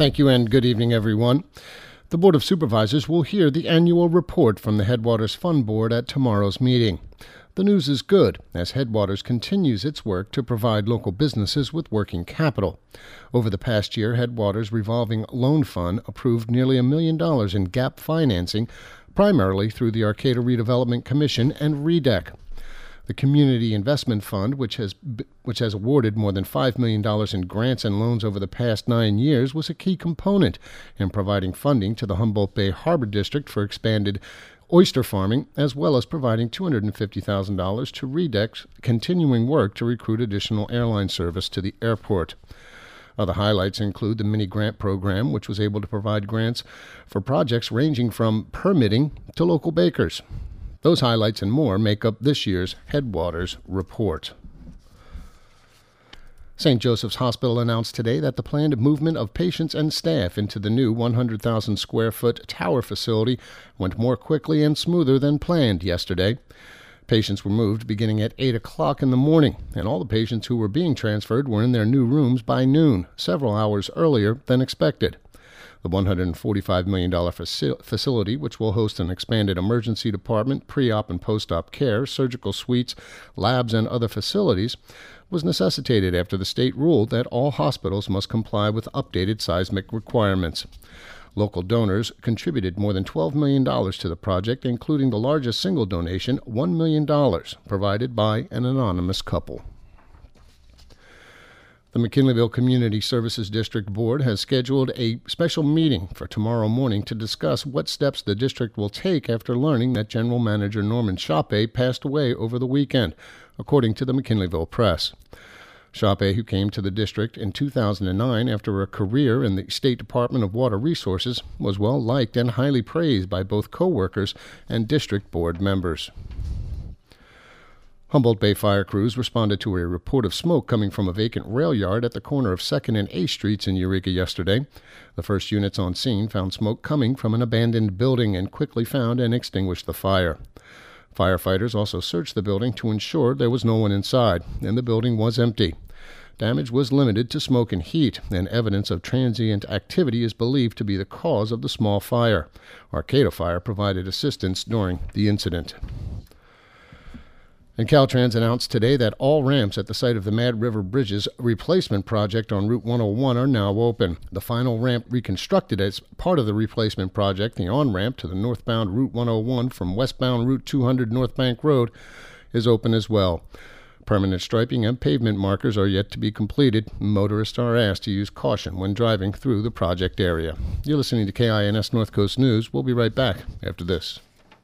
Thank you and good evening, everyone. The Board of Supervisors will hear the annual report from the Headwaters Fund Board at tomorrow's meeting. The news is good, as Headwaters continues its work to provide local businesses with working capital. Over the past year, Headwaters Revolving Loan Fund approved nearly $1 million in GAP financing, primarily through the Arcata Redevelopment Commission and REDEC. The Community Investment Fund, which has awarded more than $5 million in grants and loans over the past 9 years, was a key component in providing funding to the Humboldt Bay Harbor District for expanded oyster farming, as well as providing $250,000 to REDEC's continuing work to recruit additional airline service to the airport. Other highlights include the mini grant program, which was able to provide grants for projects ranging from permitting to local bakers. Those highlights and more make up this year's Headwaters Report. St. Joseph's Hospital announced today that the planned movement of patients and staff into the new 100,000 square foot tower facility went more quickly and smoother than planned yesterday. Patients were moved beginning at 8 o'clock in the morning, and all the patients who were being transferred were in their new rooms by noon, several hours earlier than expected. The $145 million facility, which will host an expanded emergency department, pre-op and post-op care, surgical suites, labs, and other facilities, was necessitated after the state ruled that all hospitals must comply with updated seismic requirements. Local donors contributed more than $12 million to the project, including the largest single donation, $1 million, provided by an anonymous couple. The McKinleyville Community Services District Board has scheduled a special meeting for tomorrow morning to discuss what steps the district will take after learning that General Manager Norman Shoppe passed away over the weekend, according to the McKinleyville Press. Shoppe, who came to the district in 2009 after a career in the State Department of Water Resources, was well liked and highly praised by both co-workers and district board members. Humboldt Bay fire crews responded to a report of smoke coming from a vacant rail yard at the corner of 2nd and A Streets in Eureka yesterday. The first units on scene found smoke coming from an abandoned building and quickly found and extinguished the fire. Firefighters also searched the building to ensure there was no one inside, and the building was empty. Damage was limited to smoke and heat, and evidence of transient activity is believed to be the cause of the small fire. Arcata Fire provided assistance during the incident. And Caltrans announced today that all ramps at the site of the Mad River Bridges replacement project on Route 101 are now open. The final ramp reconstructed as part of the replacement project, the on-ramp to the northbound Route 101 from westbound Route 200 North Bank Road, is open as well. Permanent striping and pavement markers are yet to be completed. Motorists are asked to use caution when driving through the project area. You're listening to KINS North Coast News. We'll be right back after this.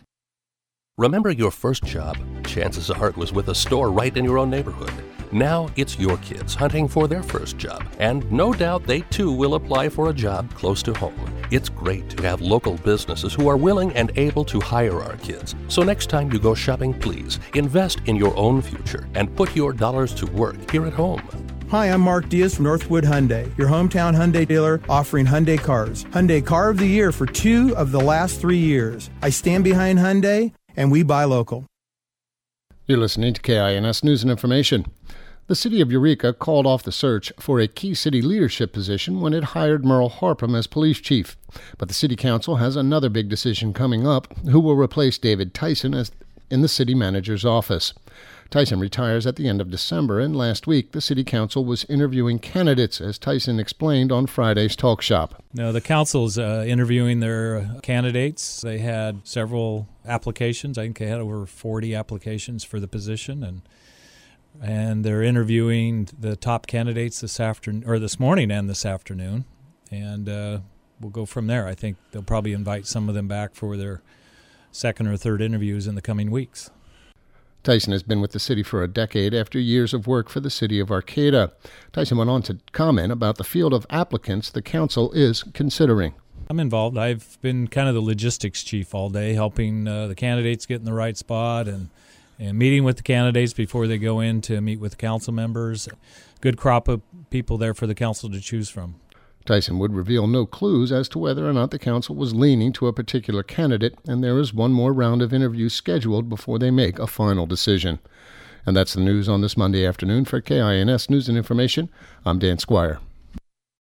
Remember your first job? Chances are it was with a store right in your own neighborhood. Now it's your kids hunting for their first job, and no doubt they too will apply for a job close to home. It's great to have local businesses who are willing and able to hire our kids. So next time you go shopping, please invest in your own future and put your dollars to work here at home. Hi, I'm Mark Diaz from Northwood Hyundai, your hometown Hyundai dealer offering Hyundai cars. Hyundai Car of the Year for 2 of the last 3 years. I stand behind Hyundai, and we buy local. You're listening to KINS News and Information. The city of Eureka called off the search for a key city leadership position when it hired Merle Harprum as police chief. But the city council has another big decision coming up: who will replace David Tyson as in the city manager's office. Tyson retires at the end of December, and last week the city council was interviewing candidates, as Tyson explained on Friday's Talk Shop. No, the council's interviewing their candidates. They had several applications. I think they had over 40 applications for the position, and they're interviewing the top candidates this morning and this afternoon, and we'll go from there. I think they'll probably invite some of them back for their second or third interviews in the coming weeks. Tyson has been with the city for a decade after years of work for the city of Arcata. Tyson went on to comment about the field of applicants the council is considering. I'm involved. I've been kind of the logistics chief all day, helping the candidates get in the right spot and meeting with the candidates before they go in to meet with council members. Good crop of people there for the council to choose from. Tyson would reveal no clues as to whether or not the council was leaning to a particular candidate, and there is one more round of interviews scheduled before they make a final decision. And that's the news on this Monday afternoon. For KINS News and Information, I'm Dan Squire.